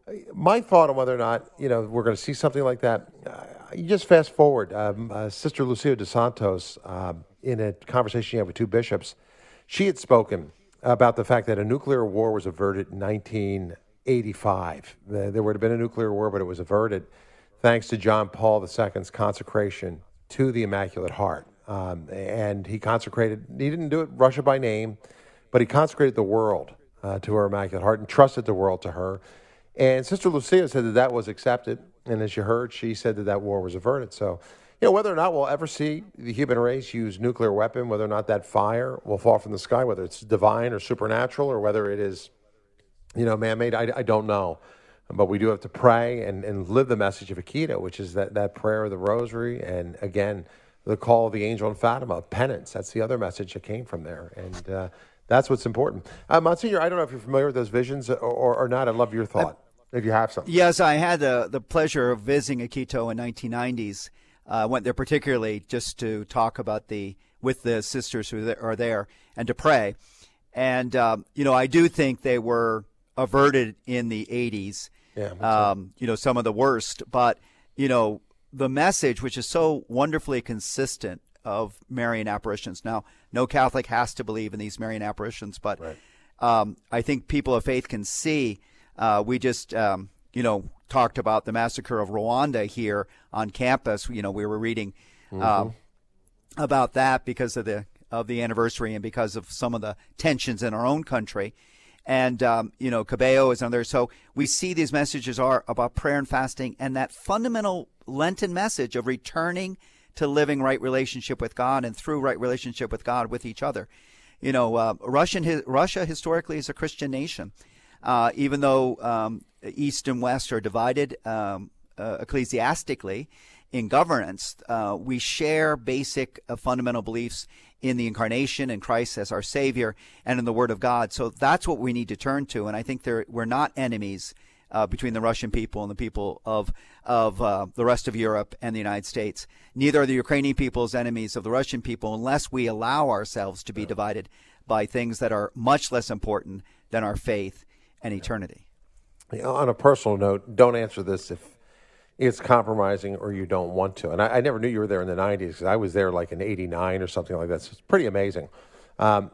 My thought on whether or not, you know, we're going to see something like that, uh, you just fast forward. Um, uh, Sister Lucia dos Santos, um, in a conversation she had with two bishops, she had spoken about the fact that a nuclear war was averted in nineteen eighty-five. Uh, there would have been a nuclear war, but it was averted thanks to John Paul the Second's consecration to the Immaculate Heart. Um, and he consecrated, he didn't do it Russia by name, but he consecrated the world uh, to her Immaculate Heart and trusted the world to her. And Sister Lucia said that that was accepted. And as you heard, she said that that war was averted. So, you know, whether or not we'll ever see the human race use nuclear weapon, whether or not that fire will fall from the sky, whether it's divine or supernatural, or whether it is, you know, man-made, I, I don't know. But we do have to pray and, and live the message of Akita, which is that, that prayer of the rosary. And again, the call of the angel in Fatima, of penance. That's the other message that came from there. And uh, that's what's important. Uh, Monsignor, I don't know if you're familiar with those visions or, or, or not. I'd love your thought, I, if you have something. Yes, I had the, the pleasure of visiting Akita in nineteen nineties. I uh, went there particularly just to talk about the, with the sisters who are there and to pray. And, um, you know, I do think they were averted in the eighties. Yeah, um, you know, some of the worst. But, you know, the message, which is so wonderfully consistent of Marian apparitions. Now, no Catholic has to believe in these Marian apparitions, but right. um, I think people of faith can see. Uh, we just, um, you know, talked about the massacre of Rwanda here on campus. You know, we were reading mm-hmm. um, about that because of the of the anniversary and because of some of the tensions in our own country. And, um, you know, Cabello is another. So we see these messages are about prayer and fasting and that fundamental Lenten message of returning to living right relationship with God and through right relationship with God with each other. You know, uh, Russian, Russia historically is a Christian nation. Uh, even though um, East and West are divided um, uh, ecclesiastically in governance, uh, we share basic uh, fundamental beliefs in the incarnation and Christ as our Savior and in the Word of God. So that's what we need to turn to. And I think there, we're not enemies uh, between the Russian people and the people of of uh, the rest of Europe and the United States. Neither are the Ukrainian peoples enemies of the Russian people unless we allow ourselves to be divided by things that are much less important than our faith and eternity. You know, on a personal note, don't answer this if it's compromising or you don't want to. And I, I never knew you were there in the nineties because I was there like in eighty-nine or something like that. So it's pretty amazing. Um,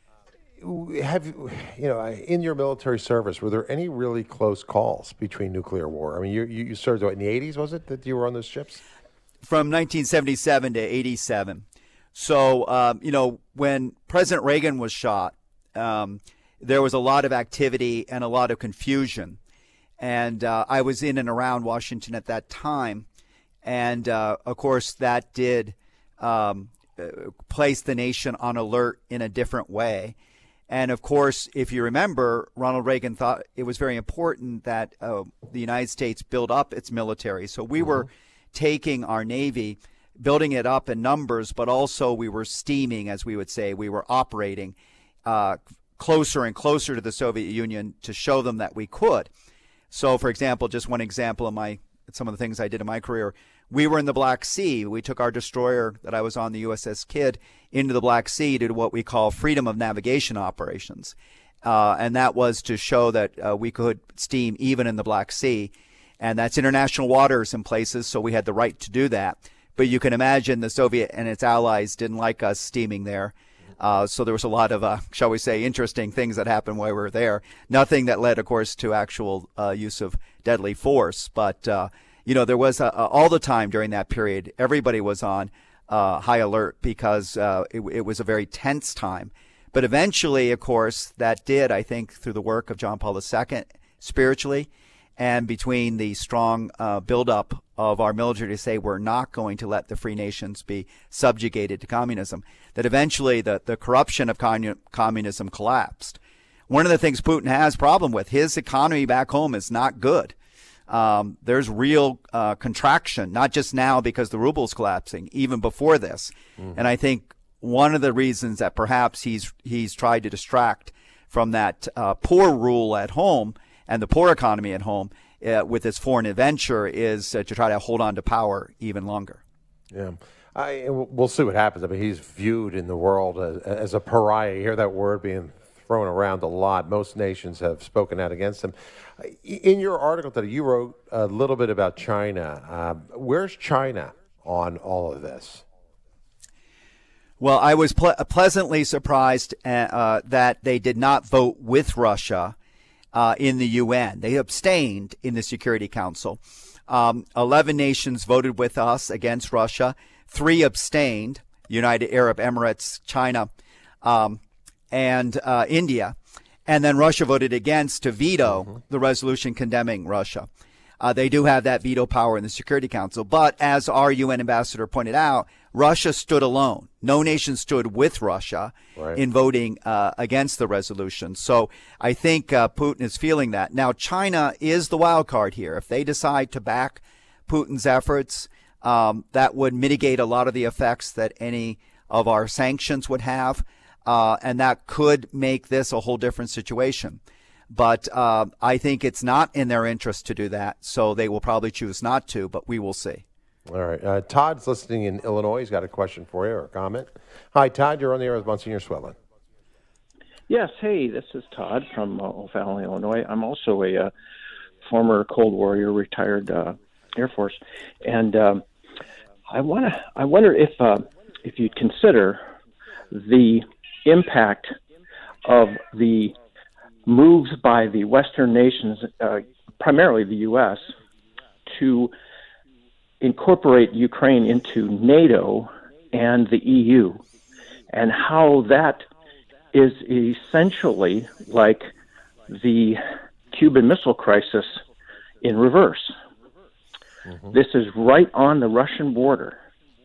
have you, you know, in your military service, were there any really close calls between nuclear war? I mean, you, you served what, in the eighties, was it, that you were on those ships? From nineteen seventy-seven to eighty-seven. So, um, you know, when President Reagan was shot um, there was a lot of activity and a lot of confusion. And uh, I was in and around Washington at that time. And, uh, of course, that did um, place the nation on alert in a different way. And, of course, if you remember, Ronald Reagan thought it was very important that uh, the United States build up its military. So we mm-hmm. were taking our Navy, building it up in numbers, but also we were steaming, as we would say. We were operating uh, closer and closer to the Soviet Union to show them that we could. So, for example, just one example of my some of the things I did in my career, we were in the Black Sea. We took our destroyer that I was on, the U S S Kidd, into the Black Sea to do what we call freedom of navigation operations. Uh, and that was to show that uh, we could steam even in the Black Sea. And that's international waters in places, so we had the right to do that. But you can imagine the Soviet and its allies didn't like us steaming there. Uh, so there was a lot of, uh, shall we say, interesting things that happened while we were there. Nothing that led, of course, to actual uh, use of deadly force. But, uh, you know, there was uh, all the time during that period, everybody was on uh, high alert because uh, it, it was a very tense time. But eventually, of course, that did, I think, through the work of John Paul the Second, spiritually, and between the strong uh, buildup of our military to say we're not going to let the free nations be subjugated to communism, that eventually the, the corruption of commun- communism collapsed. One of the things Putin has problem with, his economy back home is not good. Um, there's real uh, contraction, not just now because the ruble's collapsing, even before this. Mm-hmm. And I think one of the reasons that perhaps he's he's tried to distract from that uh, poor rule at home and the poor economy at home uh, with his foreign adventure is uh, to try to hold on to power even longer. Yeah. I, we'll see what happens. I mean, he's viewed in the world as, as a pariah. You hear that word being thrown around a lot. Most nations have spoken out against him. In your article today, you wrote a little bit about China. Uh, where's China on all of this? Well, I was ple- pleasantly surprised uh, that they did not vote with Russia uh, in the U N. They abstained in the Security Council. Um, eleven nations voted with us against Russia. Three abstained, United Arab Emirates, China, um, and uh, India. And then Russia voted against to veto mm-hmm. the resolution condemning Russia. Uh, they do have that veto power in the Security Council. But as our U N ambassador pointed out, Russia stood alone. No nation stood with Russia right. in voting uh, against the resolution. So I think uh, Putin is feeling that. Now, China is the wild card here. If they decide to back Putin's efforts, um, that would mitigate a lot of the effects that any of our sanctions would have. Uh, and that could make this a whole different situation. But uh, I think it's not in their interest to do that, so they will probably choose not to, but we will see. All right. Uh, Todd's listening in Illinois. He's got a question for you or a comment. Hi, Todd. You're on the air with Monsignor Swellen. Yes. Hey, this is Todd from uh, O'Fallon, Illinois. I'm also a uh, former Cold Warrior, retired uh, Air Force. And um, I wanna, I wonder if uh, if you'd consider the impact of the moves by the Western nations, uh, primarily the U S, to incorporate Ukraine into NATO and the E U, and how that is essentially like the Cuban Missile Crisis in reverse. Mm-hmm. This is right on the Russian border.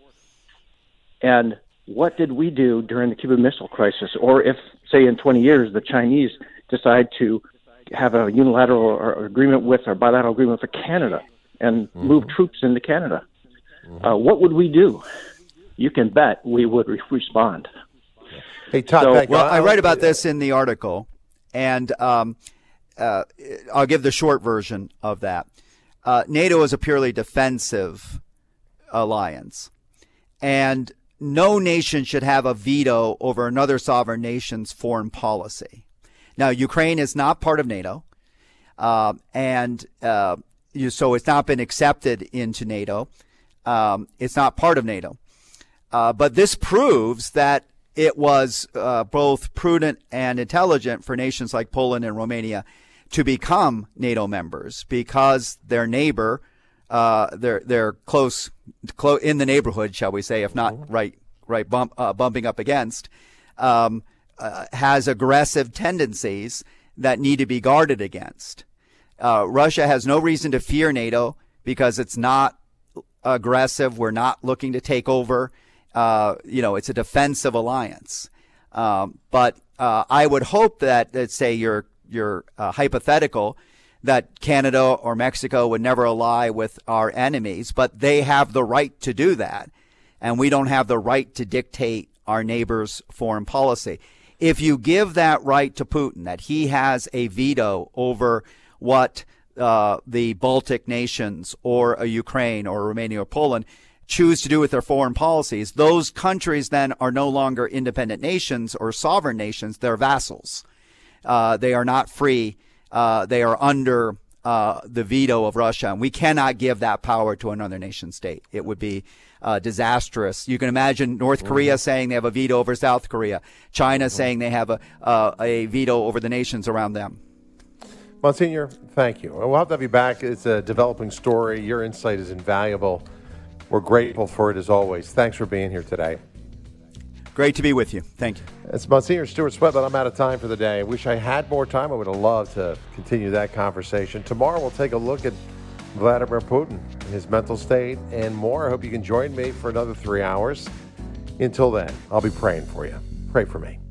And what did we do during the Cuban Missile Crisis? Or if, say, in twenty years, the Chinese decide to have a unilateral or agreement with or bilateral agreement with Canada and mm-hmm. move troops into Canada, mm-hmm. uh, what would we do? You can bet we would re- respond. Hey, Todd, so, well, I write about this in the article, and um, uh, I'll give the short version of that. Uh, NATO is a purely defensive alliance, and no nation should have a veto over another sovereign nation's foreign policy. Now, Ukraine is not part of NATO, uh, and uh, you, so it's not been accepted into NATO. Um, it's not part of NATO. Uh, but this proves that it was uh, both prudent and intelligent for nations like Poland and Romania to become NATO members because their neighbor, uh, they're they're close, close in the neighborhood, shall we say, if not right right bump, uh, bumping up against. Um, uh, has aggressive tendencies that need to be guarded against. Uh, Russia has no reason to fear NATO because it's not aggressive. We're not looking to take over. Uh, you know, it's a defensive alliance. Um, but uh, I would hope that, let's say, you're you're uh, hypothetical that Canada or Mexico would never ally with our enemies, but they have the right to do that, and we don't have the right to dictate our neighbors' foreign policy. If you give that right to Putin, that he has a veto over what uh, the Baltic nations or a Ukraine or Romania or Poland choose to do with their foreign policies, those countries then are no longer independent nations or sovereign nations. They're vassals. Uh, they are not free. Uh, they are under uh, the veto of Russia, and we cannot give that power to another nation state. It would be uh, disastrous. You can imagine North Korea mm-hmm. saying they have a veto over South Korea, China mm-hmm. saying they have a, uh, a veto over the nations around them. Monsignor, thank you. We'll have to have you back. It's a developing story. Your insight is invaluable. We're grateful for it as always. Thanks for being here today. Great to be with you. Thank you. It's Monsignor Stuart Sweat, but I'm out of time for the day. I wish I had more time. I would have loved to continue that conversation. Tomorrow we'll take a look at Vladimir Putin, his mental state, and more. I hope you can join me for another three hours. Until then, I'll be praying for you. Pray for me.